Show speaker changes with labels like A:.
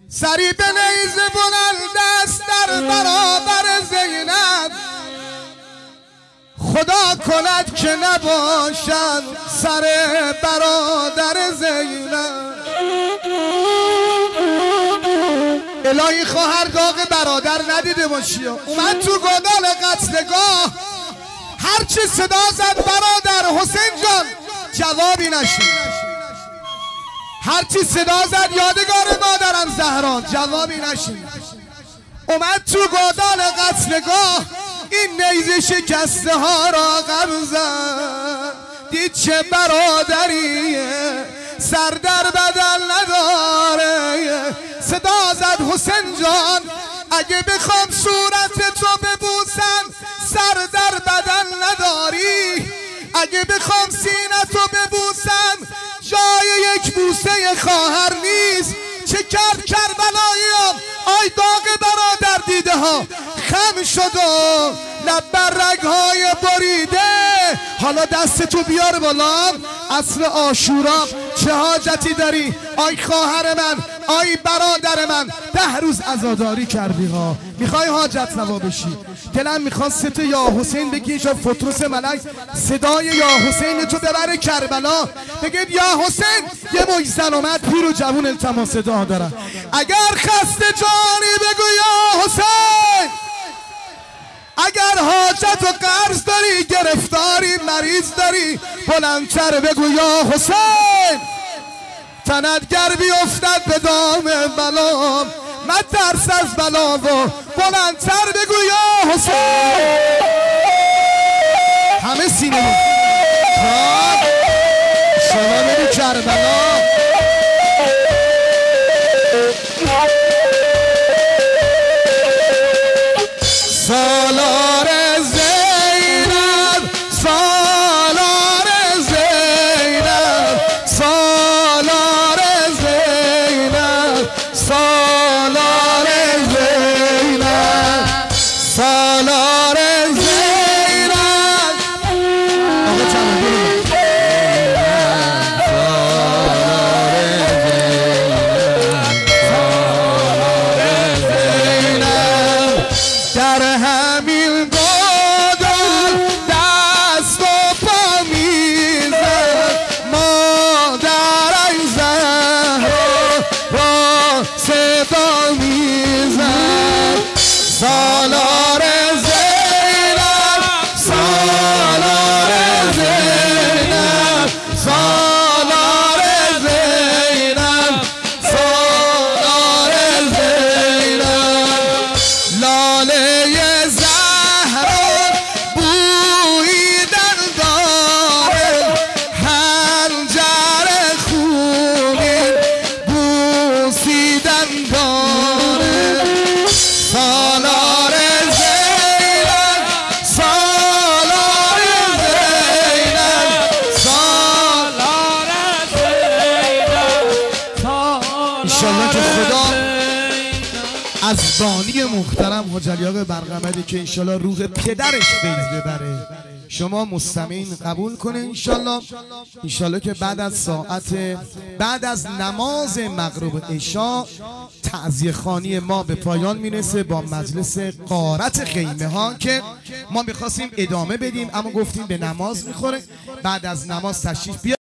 A: سری به نیزه بلند دست در برابر زینب، خدا کند که نباشد سر برادر زینب. الهی خواهر داغ برادر ندیده باشی. اومد تو گودال قتلگاه، هرچی صدا زد برادر حسین جان جوابی نشید. هرچی صدا زد یادگار مادرم زهرا جوابی نشید. اومد تو گودال قتلگاه، این نیزه شکسته ها را غم زد. دید چه برادریه سر در بدل نداره. صدا زد حسین جان اگه بخوام صورت تو ببوسم سر در بدل نداری. اگه بخوام سینه تو ببوسم جای یک بوسه خواهر نیست. چه کرد کربلاییان آی داغ برادر دیده ها خم شد و لب بر رگ‌های بریده. حالا دست تو بیار بالا، عصر عاشورا چه حاجتی داری آی خواهر من آی برادر من؟ 10 روز عزاداری کردی ها، میخوای حاجت روا بشی. دلم میخواست یا حسین بگی جا فطرس ملک صدای یا حسین تو ببره کربلا، بگید یا حسین یه موجزن اومد پیر و جوون التماس دعا دارن. اگر خسته جانی بگو یا حسین، اگر حاجت و قرض داری گرفتاری مریض داری بلندتر بگو یا حسین. تنت گر بیفتد به دام بلا مترس از بلا و بلندتر بگو یا حسین. همه سینه شما بری کربلا. سالار زینب سالار زینب سالار زینب سالار زینب سالار زینب. آقا چند بودیم در همین گودال دست و پا میزد مادرم زهرا را صدا میزد. سالار زینب سالار زینب سالار زینب سالار زینب. لاله زهرا بویدن داره، حنجر خونین بوسیدن داره. سالار زینب سالار زینب سالار زینب. انشالله که خدا از بانی محترم حاج علی آقا برقمدی که انشالله روح پدرش فیض ببره شما مستمعین قبول کنه انشالله. انشالله که بعد از نماز مغرب عشا تعزیه خوانی ما به پایان میرسه با مجلس غارت خیمه ها که ما میخواستیم ادامه بدیم اما گفتیم به نماز میخوره. بعد از نماز تشریف بیارید.